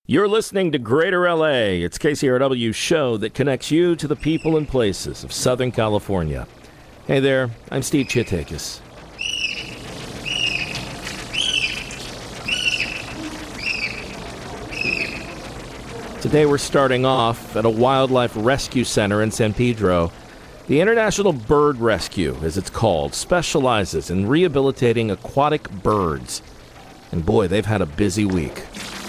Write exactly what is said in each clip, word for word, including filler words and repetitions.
You're listening to Greater L A. It's K C R W's show that connects you to the people and places of Southern California. Hey there, I'm Steve Chitakis. Today we're starting off at a wildlife rescue center in San Pedro. The International Bird Rescue, as it's called, specializes in rehabilitating aquatic birds. And boy, they've had a busy week.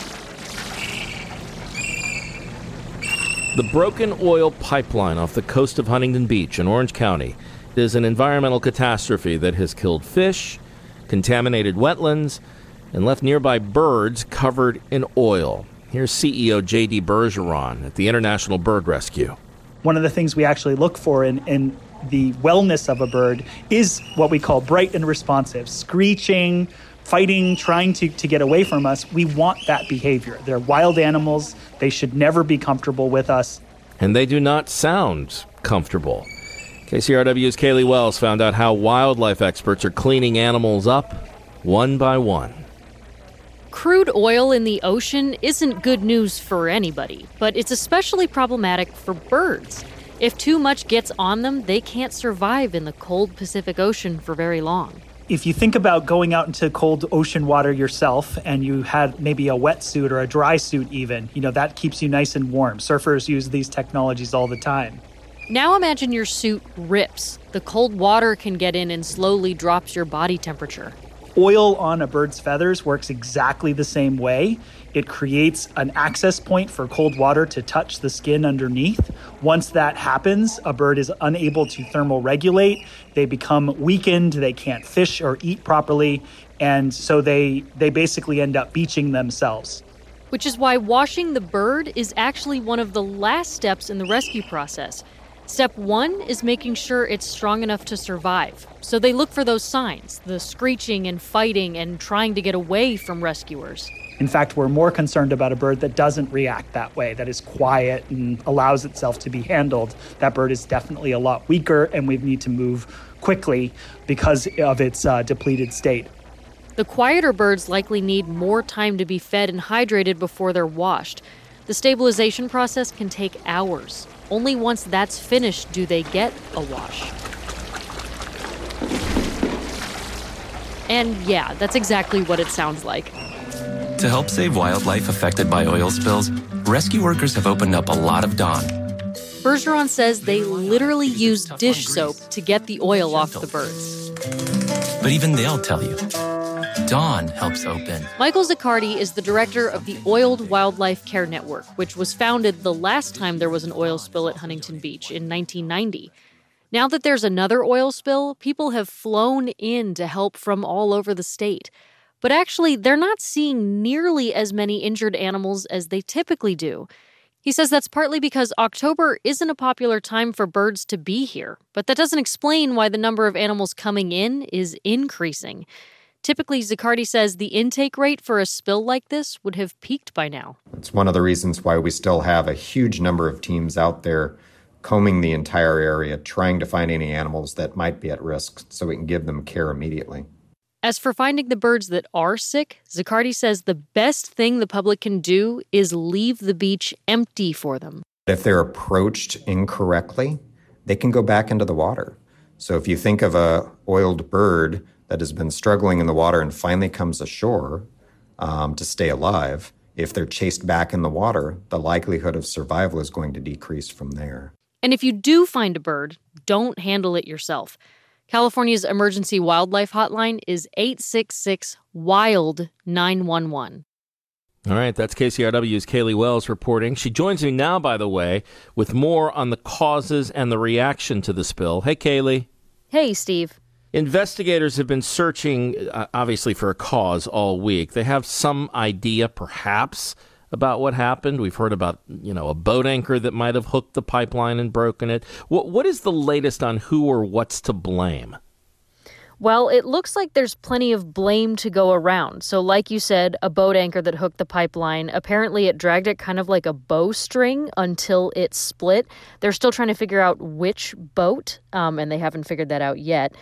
The broken oil pipeline off the coast of Huntington Beach in Orange County is an environmental catastrophe that has killed fish, contaminated wetlands, and left nearby birds covered in oil. Here's C E O J D Bergeron at the International Bird Rescue. One of the things we actually look for in, in the wellness of a bird is what we call bright and responsive, screeching, fighting, trying to, to get away from us. We want that behavior. They're wild animals. They should never be comfortable with us. And they do not sound comfortable. K C R W's Kaylee Wells found out how wildlife experts are cleaning animals up one by one. Crude oil in the ocean isn't good news for anybody, but it's especially problematic for birds. If too much gets on them, they can't survive in the cold Pacific Ocean for very long. If you think about going out into cold ocean water yourself and you had maybe a wetsuit or a dry suit even, you know, that keeps you nice and warm. Surfers use these technologies all the time. Now imagine your suit rips. The cold water can get in and slowly drops your body temperature. Oil on a bird's feathers works exactly the same way. It creates an access point for cold water to touch the skin underneath. Once that happens, a bird is unable to thermoregulate. They become weakened. They can't fish or eat properly. And so they, they basically end up beaching themselves. Which is why washing the bird is actually one of the last steps in the rescue process. Step one is making sure it's strong enough to survive. So they look for those signs, the screeching and fighting and trying to get away from rescuers. In fact, we're more concerned about a bird that doesn't react that way, that is quiet and allows itself to be handled. That bird is definitely a lot weaker, and we need to move quickly because of its uh, depleted state. The quieter birds likely need more time to be fed and hydrated before they're washed. The stabilization process can take hours. Only once that's finished do they get a wash. And yeah, that's exactly what it sounds like. To help save wildlife affected by oil spills, rescue workers have opened up a lot of Dawn. Bergeron says they literally use dish soap to get the oil off the birds. But even they'll tell you, Dawn helps open. Michael Zaccardi is the director of the Oiled Wildlife Care Network, which was founded the last time there was an oil spill at Huntington Beach in nineteen ninety. Now that there's another oil spill, people have flown in to help from all over the state. But actually, they're not seeing nearly as many injured animals as they typically do. He says that's partly because October isn't a popular time for birds to be here, but that doesn't explain why the number of animals coming in is increasing. Typically, Zaccardi says the intake rate for a spill like this would have peaked by now. It's one of the reasons why we still have a huge number of teams out there combing the entire area, trying to find any animals that might be at risk so we can give them care immediately. As for finding the birds that are sick, Zaccardi says the best thing the public can do is leave the beach empty for them. If they're approached incorrectly, they can go back into the water. So if you think of a oiled bird that has been struggling in the water and finally comes ashore um, to stay alive, if they're chased back in the water, the likelihood of survival is going to decrease from there. And if you do find a bird, don't handle it yourself. California's emergency wildlife hotline is eight six six, WILD nine one one. All right, that's K C R W's Kaylee Wells reporting. She joins me now, by the way, with more on the causes and the reaction to the spill. Hey, Kaylee. Hey, Steve. Investigators have been searching, uh, obviously, for a cause all week. They have some idea, perhaps, about what happened. We've heard about, you know, a boat anchor that might have hooked the pipeline and broken it. What What is the latest on who or what's to blame? Well, it looks like there's plenty of blame to go around. So like you said, a boat anchor that hooked the pipeline, apparently it dragged it kind of like a bowstring until it split. They're still trying to figure out which boat, um, and they haven't figured that out yet.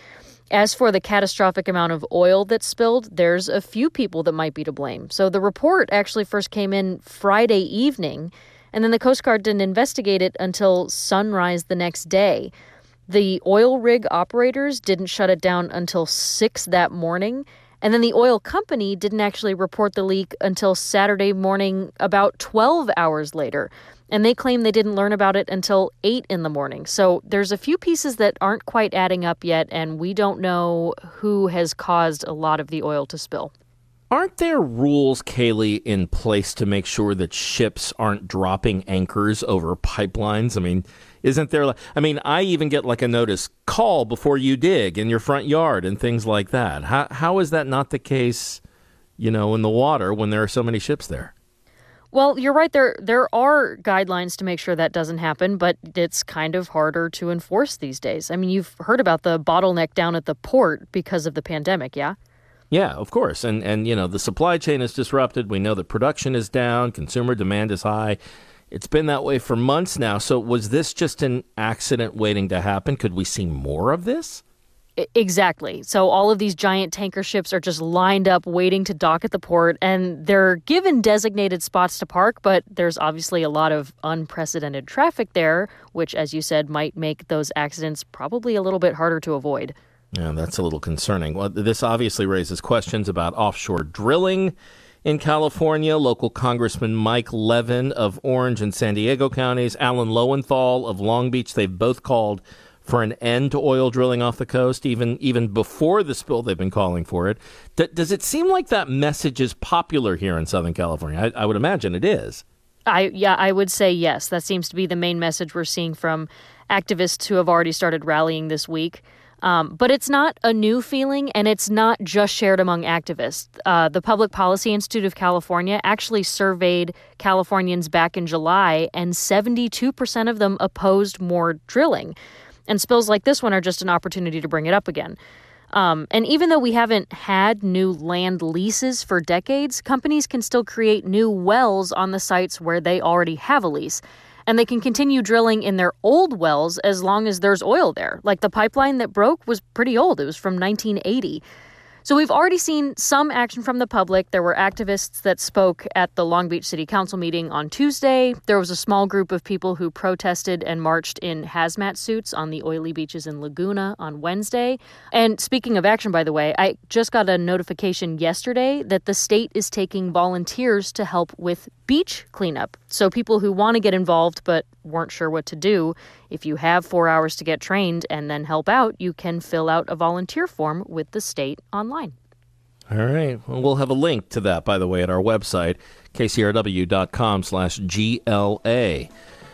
As for the catastrophic amount of oil that's spilled, there's a few people that might be to blame. So the report actually first came in Friday evening, and then the Coast Guard didn't investigate it until sunrise the next day. The oil rig operators didn't shut it down until six that morning, and then the oil company didn't actually report the leak until Saturday morning, about twelve hours later. And they claim they didn't learn about it until eight in the morning. So there's a few pieces that aren't quite adding up yet, and we don't know who has caused a lot of the oil to spill. Aren't there rules, Kaylee, in place to make sure that ships aren't dropping anchors over pipelines? I mean, isn't there, I mean, I even get like a notice, call before you dig in your front yard and things like that. How How is that not the case, you know, in the water when there are so many ships there? Well, you're right. There there are guidelines to make sure that doesn't happen, but it's kind of harder to enforce these days. I mean, you've heard about the bottleneck down at the port because of the pandemic, yeah? Yeah, of course. And, and you know, the supply chain is disrupted. We know that production is down. Consumer demand is high. It's been that way for months now. So was this just an accident waiting to happen? Could we see more of this? Exactly. So all of these giant tanker ships are just lined up waiting to dock at the port, and they're given designated spots to park, but there's obviously a lot of unprecedented traffic there, which, as you said, might make those accidents probably a little bit harder to avoid. Yeah, that's a little concerning. Well, this obviously raises questions about offshore drilling in California. Local Congressman Mike Levin of Orange and San Diego counties, Alan Lowenthal of Long Beach, they've both called for an end to oil drilling off the coast. Even even before the spill, they've been calling for it. D- does it seem like that message is popular here in Southern California? I, I would imagine it is. I yeah, I would say yes. That seems to be the main message we're seeing from activists who have already started rallying this week. Um, but it's not a new feeling, and it's not just shared among activists. Uh, the Public Policy Institute of California actually surveyed Californians back in July, and seventy-two percent of them opposed more drilling. And spills like this one are just an opportunity to bring it up again. Um, and even though we haven't had new land leases for decades, companies can still create new wells on the sites where they already have a lease. And they can continue drilling in their old wells as long as there's oil there. Like the pipeline that broke was pretty old. It was from nineteen eighty. So we've already seen some action from the public. There were activists that spoke at the Long Beach City Council meeting on Tuesday. There was a small group of people who protested and marched in hazmat suits on the oily beaches in Laguna on Wednesday. And speaking of action, by the way, I just got a notification yesterday that the state is taking volunteers to help with beach cleanup. So people who want to get involved but weren't sure what to do, if you have four hours to get trained and then help out, you can fill out a volunteer form with the state online. All right. Well, we'll have a link to that, by the way, at our website, k c r w dot com slash G L A.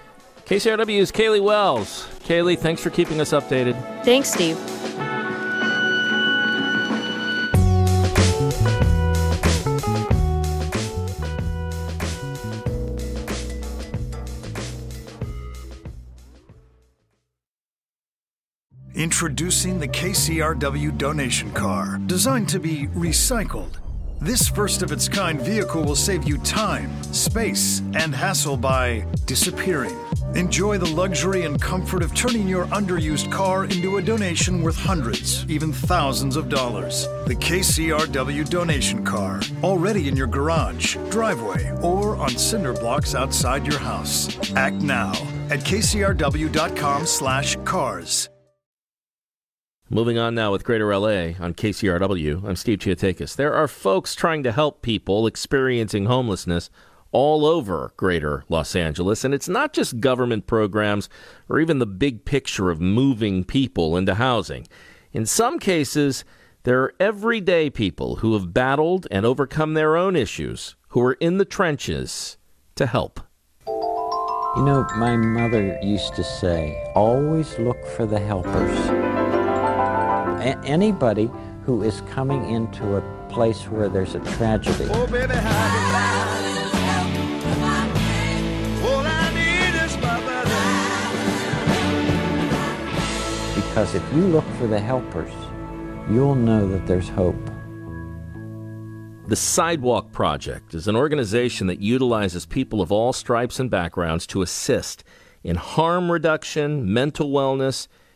K C R W's Kaylee Wells. Kaylee, thanks for keeping us updated. Thanks, Steve. Introducing the K C R W donation car, designed to be recycled. This first-of-its-kind vehicle will save you time, space, and hassle by disappearing. Enjoy the luxury and comfort of turning your underused car into a donation worth hundreds, even thousands of dollars. The K C R W donation car, already in your garage, driveway, or on cinder blocks outside your house. Act now at k c r w dot com slash cars. Moving on now with Greater L A on K C R W, I'm Steve Chiotakis. There are folks trying to help people experiencing homelessness all over Greater Los Angeles, and it's not just government programs or even the big picture of moving people into housing. In some cases, there are everyday people who have battled and overcome their own issues, who are in the trenches to help. You know, my mother used to say, always look for the helpers. A- anybody who is coming into a place where there's a tragedy. Oh, baby, because if you look for the helpers, you'll know that there's hope. The Sidewalk Project is an organization that utilizes people of all stripes and backgrounds to assist in harm reduction, mental wellness,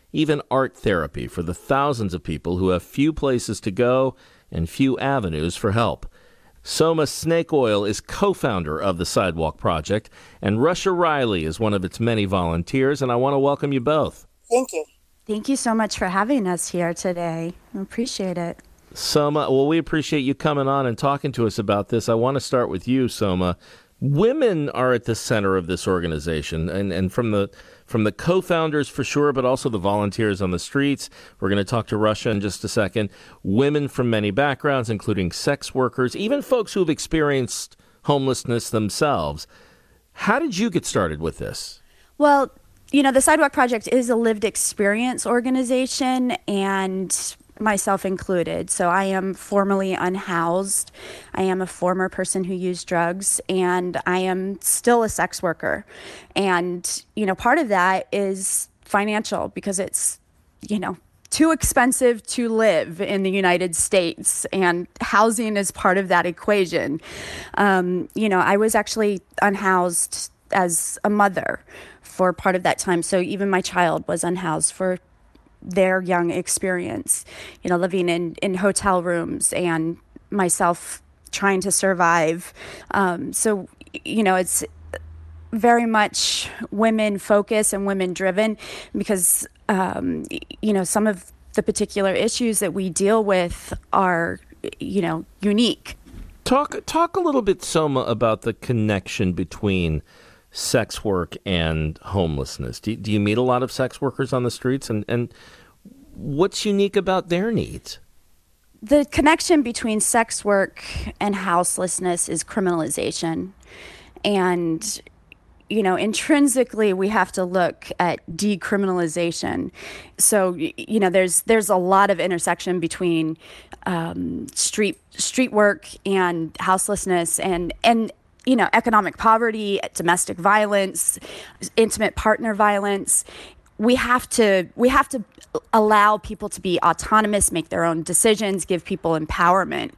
even art therapy for the thousands of people who have few places to go and few avenues for help. Soma Snake Oil is co-founder of the Sidewalk Project, and Russia Riley is one of its many volunteers, and I want to welcome you both. Thank you. Thank you so much for having us here today. I appreciate it. Soma, well, we appreciate you coming on and talking to us about this. I want to start with you, Soma. Women are at the center of this organization, and, and from the from the co-founders for sure, but also the volunteers on the streets. We're going to talk to Russia in just a second. Women from many backgrounds, including sex workers, even folks who've experienced homelessness themselves. How did you get started with this? Well, you know, the Sidewalk Project is a lived experience organization, and myself included. So I am formerly unhoused. I am a former person who used drugs, and I am still a sex worker. And, you know, part of that is financial, because it's, you know, too expensive to live in the United States, and housing is part of that equation. Um, you know, I was actually unhoused as a mother for part of that time. So even my child was unhoused for their young experience, you know, living in, in hotel rooms, and myself trying to survive. Um, so, you know, it's very much women focused and women driven, because, um, you know, some of the particular issues that we deal with are, you know, unique. Talk, talk a little bit, Soma, about the connection between sex work and homelessness. Do, do you meet a lot of sex workers on the streets, and, and what's unique about their needs? The connection between sex work and houselessness is criminalization. And, you know, intrinsically, we have to look at decriminalization. So, you know, there's there's a lot of intersection between um, street street work and houselessness, and and you know, economic poverty, domestic violence, intimate partner violence. We have to we have to allow people to be autonomous, make their own decisions, give people empowerment.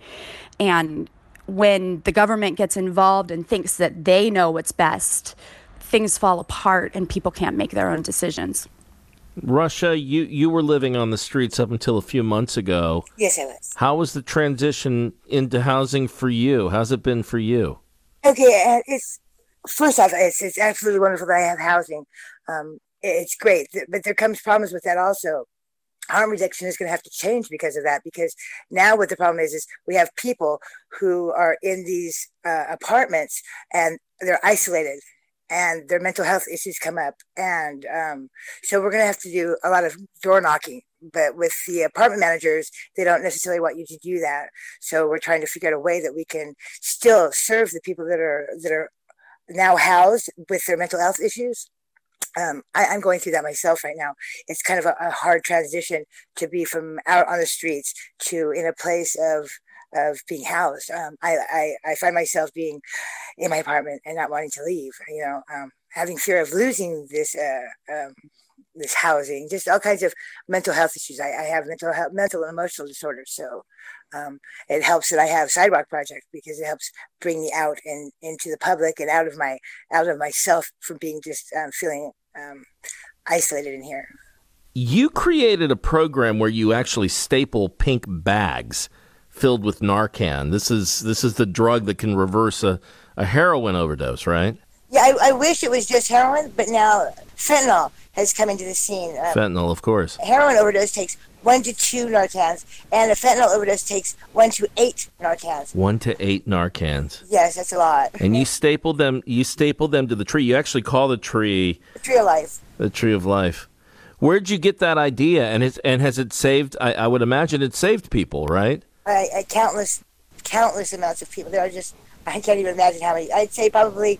And when the government gets involved and thinks that they know what's best, things fall apart and people can't make their own decisions. Russia, you, you were living on the streets up until a few months ago. Yes, I was. How was the transition into housing for you? How's it been for you? Okay, uh, it's first off, it's it's absolutely wonderful that I have housing. Um, it's great, but there comes problems with that also. Harm reduction is going to have to change because of that. Because now what the problem is is we have people who are in these uh, apartments, and they're isolated, and their mental health issues come up, and um, so we're going to have to do a lot of door knocking. But with the apartment managers, they don't necessarily want you to do that. So we're trying to figure out a way that we can still serve the people that are that are now housed with their mental health issues. Um, I, I'm going through that myself right now. It's kind of a, a hard transition to be from out on the streets to in a place of of being housed. Um, I, I, I find myself being in my apartment and not wanting to leave, you know, um, having fear of losing this uh, um, this housing, just all kinds of mental health issues. I, I have mental health, mental and emotional disorders. So um, it helps that I have Sidewalk Project, because it helps bring me out and into the public and out of my out of myself from being just um, feeling um, isolated in here. You created a program where you actually staple pink bags filled with Narcan. This is this is the drug that can reverse a, a heroin overdose, right? Yeah, I, I wish it was just heroin, but now fentanyl has come into the scene. Um, Fentanyl, of course. A heroin overdose takes one to two Narcans, and a fentanyl overdose takes one to eight Narcans. One to eight Narcans. Yes, that's a lot. And you stapled them. You stapled them to the tree. You actually call the tree the Tree of Life. The Tree of Life. Where'd you get that idea? And it's, and has it saved? I, I would imagine it saved people, right? I, I countless, countless amounts of people. There are just I can't even imagine how many. I'd say probably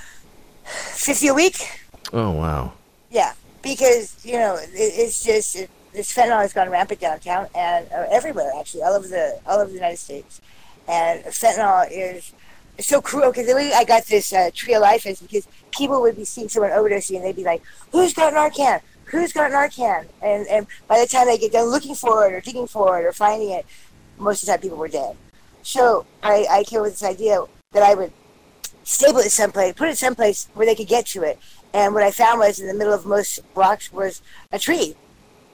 fifty a week. Oh wow. Yeah, because you know it, it's just it, this fentanyl has gone rampant downtown and uh, everywhere, actually, all over the all over the United States. And fentanyl is so cruel, because the way I got this uh, Tree of Life is because people would be seeing someone overdosing and they'd be like, "Who's got Narcan? Who's got Narcan?" And and by the time they get done looking for it or digging for it or finding it, most of the time people were dead. So I, I came up with this idea that I would staple it someplace, put it someplace where they could get to it. And what I found was in the middle of most blocks was a tree.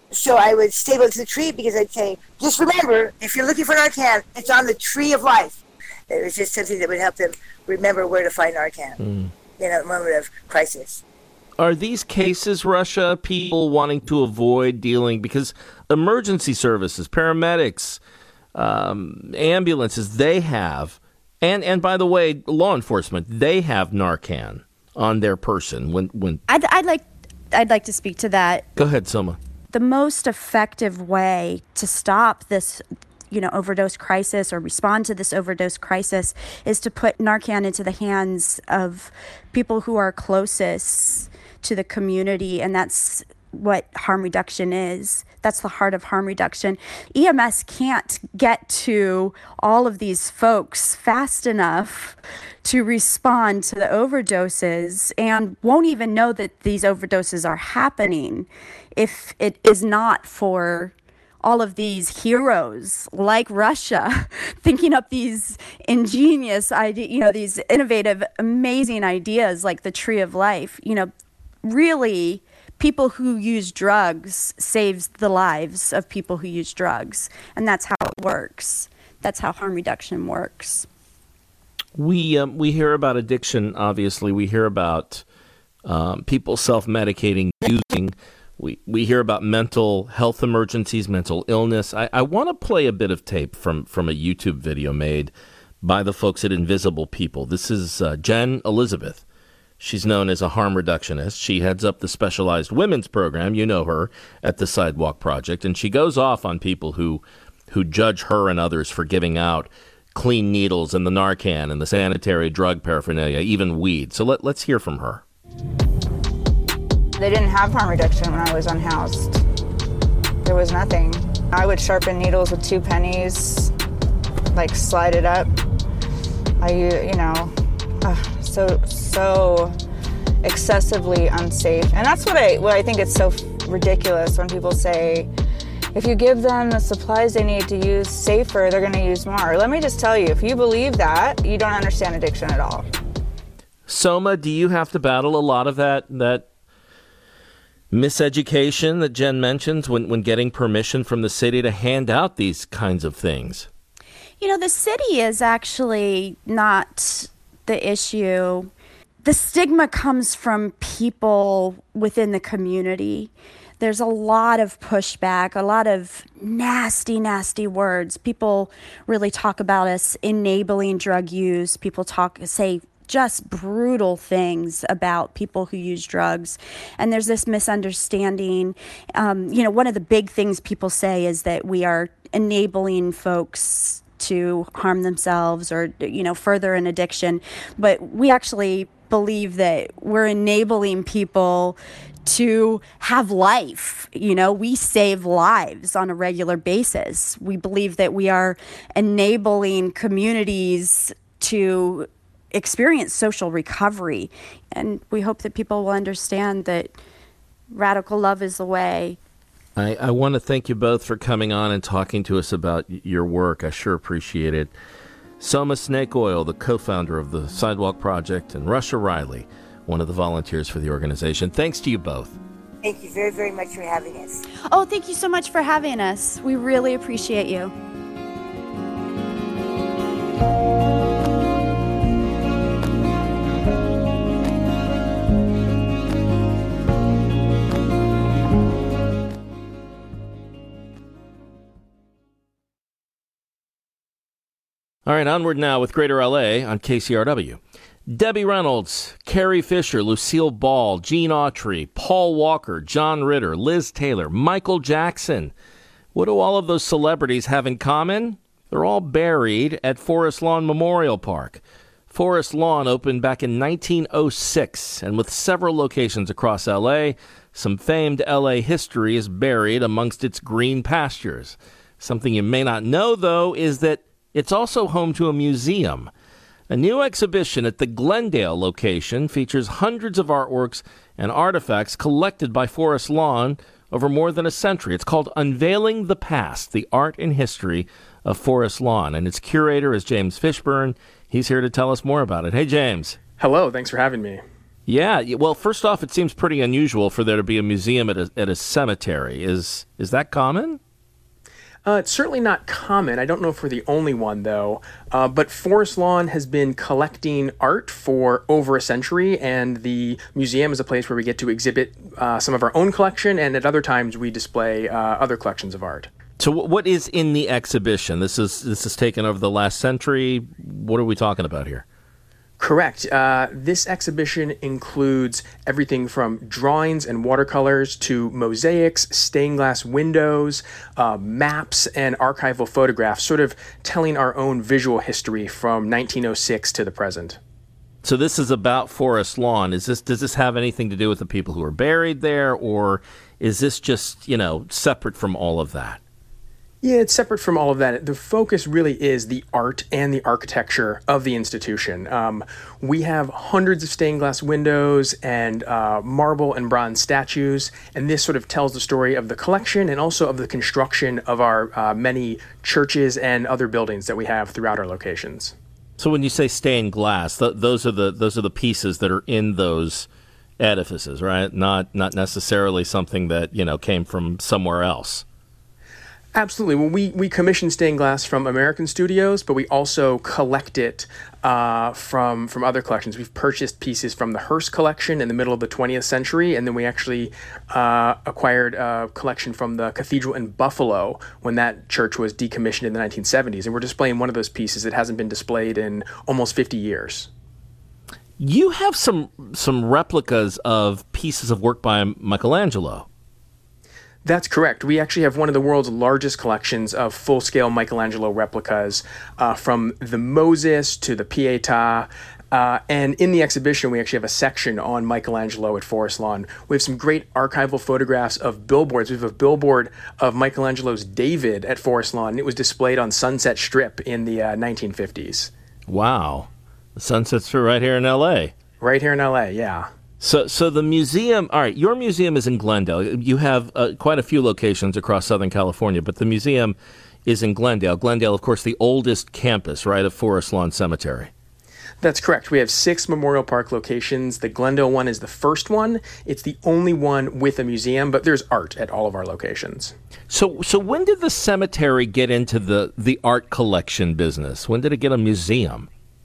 So I would staple it to the tree because I'd say, just remember, if you're looking for Narcan, it's on the tree of life. It was just something that would help them remember where to find Narcan mm. in a moment of crisis. Are these cases, Russia, people wanting to avoid dealing, because emergency services, paramedics, um, ambulances, they have, and, and by the way, law enforcement, they have Narcan on their person. When when I'd, I'd like I'd like to speak to that. Go ahead, Soma. The most effective way to stop this, you know, overdose crisis or respond to this overdose crisis is to put Narcan into the hands of people who are closest to the community, and that's what harm reduction is. That's the heart of harm reduction. E M S can't get to all of these folks fast enough to respond to the overdoses, and won't even know that these overdoses are happening if it is not for all of these heroes like Russia thinking up these ingenious ideas, you know, these innovative, amazing ideas like the Tree of Life. You know, really, people who use drugs saves the lives of people who use drugs, and that's how it works. That's how harm reduction works. We um, we hear about addiction. Obviously, we hear about um, people self-medicating, using. We we hear about mental health emergencies, mental illness. I, I want to play a bit of tape from, from a YouTube video made by the folks at Invisible People. This is uh, Jen Elizabeth. She's known as a harm reductionist. She heads up the specialized women's program, you know her, at the Sidewalk Project, and she goes off on people who who judge her and others for giving out clean needles and the Narcan and the sanitary drug paraphernalia, even weed. So let, let's hear from her. They didn't have harm reduction when I was unhoused. There was nothing. I would sharpen needles with two pennies, like slide it up. I, you know, uh, so so excessively unsafe. And that's what I what I think it's so ridiculous when people say, if you give them the supplies they need to use safer, they're going to use more. Let me just tell you, if you believe that, you don't understand addiction at all. Soma, do you have to battle a lot of that that miseducation that Jen mentions when, when getting permission from the city to hand out these kinds of things? You know, the city is actually not the issue. The stigma comes from people within the community. There's a lot of pushback, a lot of nasty, nasty words. People really talk about us enabling drug use. People talk, say, just brutal things about people who use drugs. And there's this misunderstanding. Um, you know, one of the big things people say is that we are enabling folks to harm themselves or, you know, further an addiction. But we actually believe that we're enabling people to have life. You know, we save lives on a regular basis. We believe that we are enabling communities to experience social recovery. And we hope that people will understand that radical love is the way. I, I want to thank you both for coming on and talking to us about your work. I sure appreciate it. Soma Snakeoil, the co-founder of the Sidewalk Project, and Russia Riley, one of the volunteers for the organization. Thanks to you both. Thank you very, very much for having us. Oh, thank you so much for having us. We really appreciate you. All right, onward now with Greater L A on K C R W. Debbie Reynolds, Carrie Fisher, Lucille Ball, Gene Autry, Paul Walker, John Ritter, Liz Taylor, Michael Jackson. What do all of those celebrities have in common? They're all buried at Forest Lawn Memorial Park. Forest Lawn opened back in nineteen oh six, and with several locations across L A, some famed L A history is buried amongst its green pastures. Something you may not know, though, is that it's also home to a museum. A new exhibition at the Glendale location features hundreds of artworks and artifacts collected by Forest Lawn over more than a century. It's called Unveiling the Past, the Art and History of Forest Lawn, and its curator is James Fishburne. He's here to tell us more about it. Hey, James. Hello, thanks for having me. Yeah, well, first off, it seems pretty unusual for there to be a museum at a, at a cemetery. Is is that common? Uh, it's certainly not common. I don't know if we're the only one, though. Uh, but Forest Lawn has been collecting art for over a century, and the museum is a place where we get to exhibit uh, some of our own collection, and at other times we display uh, other collections of art. So what is in the exhibition? This is this is taken over the last century. What are we talking about here? Correct. Uh, this exhibition includes everything from drawings and watercolors to mosaics, stained glass windows, uh, maps, and archival photographs, sort of telling our own visual history from nineteen oh six to the present. So this is about Forest Lawn. Is this does this have anything to do with the people who are buried there, or is this just, you know, separate from all of that? Yeah, it's separate from all of that. The focus really is the art and the architecture of the institution. Um, we have hundreds of stained glass windows and uh, marble and bronze statues, and this sort of tells the story of the collection and also of the construction of our uh, many churches and other buildings that we have throughout our locations. So when you say stained glass, th- those are the those are the pieces that are in those edifices, right? Not not necessarily something that, you know, came from somewhere else. Absolutely. Well, we, we commission stained glass from American studios, but we also collect it uh, from from other collections. We've purchased pieces from the Hearst collection in the middle of the twentieth century, and then we actually uh, acquired a collection from the cathedral in Buffalo when that church was decommissioned in the nineteen seventies. And we're displaying one of those pieces that hasn't been displayed in almost fifty years. You have some some replicas of pieces of work by Michelangelo. That's correct. We actually have one of the world's largest collections of full-scale Michelangelo replicas, uh, from the Moses to the Pietà. Uh, and in the exhibition, we actually have a section on Michelangelo at Forest Lawn. We have some great archival photographs of billboards. We have a billboard of Michelangelo's David at Forest Lawn. It was displayed on Sunset Strip in the uh, nineteen fifties. Wow. The Sunset Strip right here in L A. Right here in L A, yeah. So so the museum, all right, your museum is in Glendale. You have uh, quite a few locations across Southern California, but the museum is in Glendale. Glendale, of course, the oldest campus, right, of Forest Lawn Cemetery. That's correct. We have six Memorial Park locations. The Glendale one is the first one. It's the only one with a museum, but there's art at all of our locations. So so when did the cemetery get into the, the art collection business? When did it get a museum?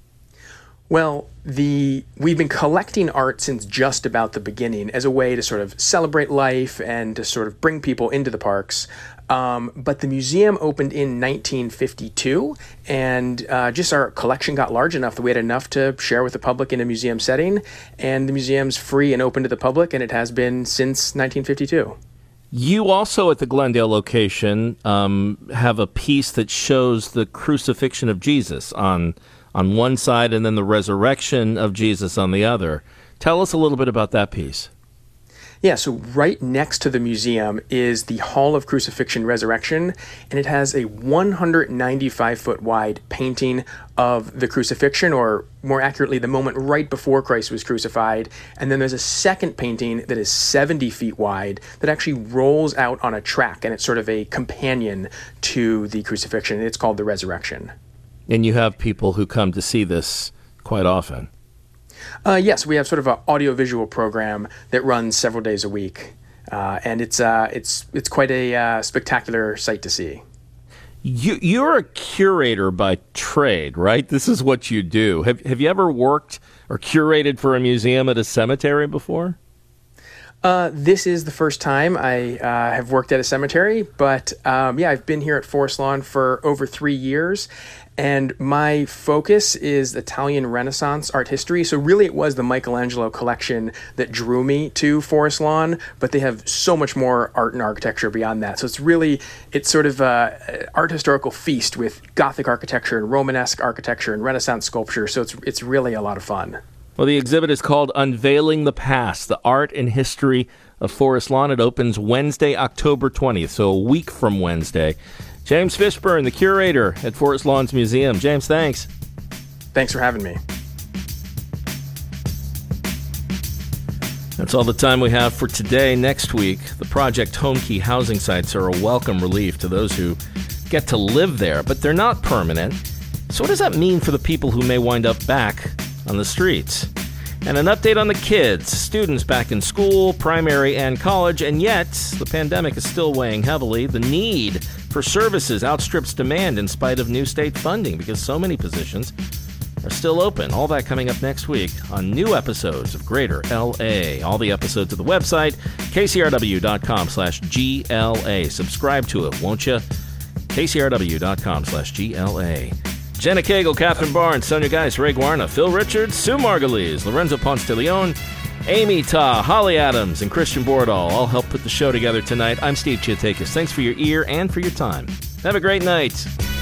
Well, the we've been collecting art since just about the beginning as a way to sort of celebrate life and to sort of bring people into the parks. Um, but the museum opened in nineteen fifty-two, and uh, just our collection got large enough that we had enough to share with the public in a museum setting. And the museum's free and open to the public, and it has been since nineteen fifty-two. You also, at the Glendale location, um, have a piece that shows the crucifixion of Jesus on on one side and then the resurrection of Jesus on the other. Tell us a little bit about that piece. Yeah, so right next to the museum is the Hall of Crucifixion Resurrection, and it has a one hundred ninety-five foot wide painting of the crucifixion, or more accurately, the moment right before Christ was crucified. And then there's a second painting that is seventy feet wide that actually rolls out on a track, and it's sort of a companion to the crucifixion. It's called the Resurrection. And you have people who come to see this quite often. Uh, yes, we have sort of an audiovisual program that runs several days a week, uh, and it's uh, it's it's quite a uh, spectacular sight to see. You you're a curator by trade, right? This is what you do. Have Have you ever worked or curated for a museum at a cemetery before? Uh, this is the first time I uh, have worked at a cemetery, but um, yeah, I've been here at Forest Lawn for over three years, and my focus is Italian Renaissance art history. So really it was the Michelangelo collection that drew me to Forest Lawn, but they have so much more art and architecture beyond that. So it's really, it's sort of an art historical feast with Gothic architecture and Romanesque architecture and Renaissance sculpture. So it's it's really a lot of fun. Well, the exhibit is called Unveiling the Past, the Art and History of Forest Lawn. It opens Wednesday, October twentieth, so a week from Wednesday. James Fishburne, the curator at Forest Lawn's museum. James, thanks. Thanks for having me. That's all the time we have for today. Next week, the Project Homekey housing sites are a welcome relief to those who get to live there, but they're not permanent. So what does that mean for the people who may wind up back on the streets? And an update on the kids. Students back in school, primary and college, and yet the pandemic is still weighing heavily. The need for services outstrips demand in spite of new state funding because so many positions are still open. All that coming up next week on new episodes of Greater L A. All the episodes of the website, k c r w dot com slash G L A. Subscribe to it, won't you? k c r w dot com slash G L A. Jenna Cagle, Catherine Barnes, Sonia Geis, Ray Guarna, Phil Richards, Sue Margulies, Lorenzo Ponce de Leon, Amy Ta, Holly Adams, and Christian Bordahl all helped put the show together tonight. I'm Steve Chiatakis. Thanks for your ear and for your time. Have a great night.